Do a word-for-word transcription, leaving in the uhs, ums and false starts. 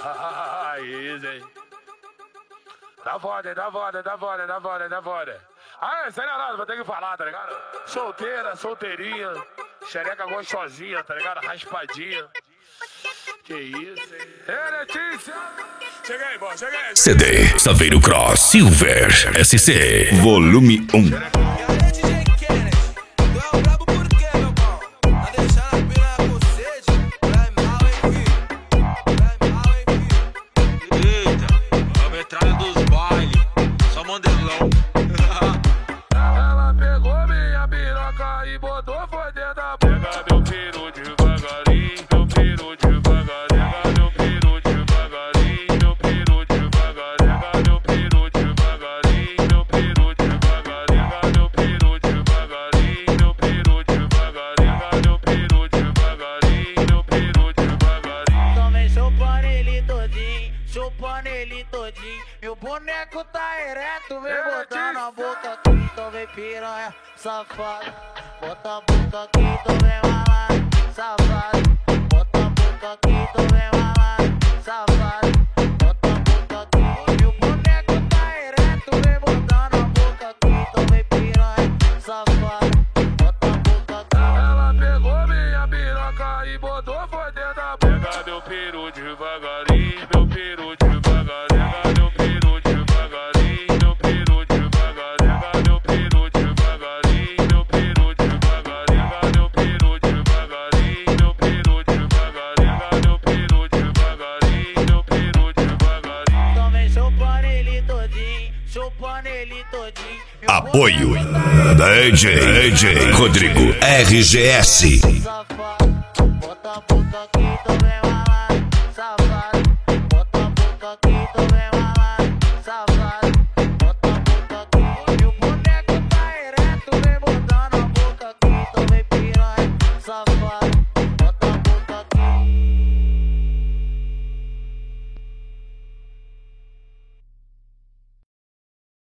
Isso, hein? Dá foda, dá foda, dá foda, dá foda, dá foda. Ah, isso aí não é nada, vou ter que falar, tá ligado? Solteira, solteirinha, xereca gostosinha, tá ligado? Raspadinha. Que isso, hein? Ei, Letícia! Chega aí, bom, chega aí. C D Saveiro Cross Silver S C Volume um. Ela pegou minha piroca e botou foi dentro da boca. Meu piru devagarinho, meu piru devagarinho, meu piru devagarinho, meu piru devagarinho, meu piru devagarinho, meu piru devagarinho, meu piru devagarinho, meu piru devagarinho, meu piru devagarinho, meu piru devagarinho. Também chupando ele todinho, chupando ele todinho. Meu boneco tá ereto, vem botando a boca aqui, então vem piranha, safado. Bota a boca aqui, então vem malandro, safado. Bota a boca aqui, então vem malandro, safado. Bota a boca aqui, meu boneco tá ereto, vem botando a boca aqui, então vem piranha, safado. Bota a boca aqui. Ela pegou minha piroca e botou foi dentro da boca. Meu piru devagarinho, meu piru devagarinho, meu piru devagarinho, meu piru devagarinho, meu piru devagarinho, meu piru devagarinho, meu piru devagarinho, meu piru devagarinho, meu piru devagarinho, meu piru devagarinho. Também chupando ele todinho, chupando ele todinho. Meu Apoio boneco tá D J D J Rodrigo R G S. safado. Bota a boca aqui,